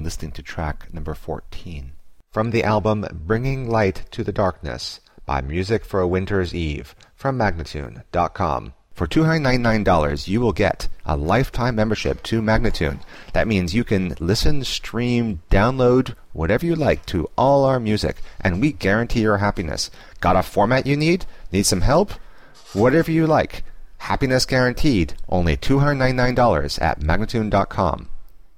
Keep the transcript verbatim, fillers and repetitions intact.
listening to track number fourteen. From the album Bringing Light to the Darkness by Music for a Winter's Eve from Magnatune dot com. For two hundred ninety-nine dollars, you will get a lifetime membership to Magnatune. That means you can listen, stream, download, whatever you like to all our music, and we guarantee your happiness. Got a format you need? Need some help? Whatever you like. Happiness guaranteed. Only two hundred ninety-nine dollars at Magnatune dot com.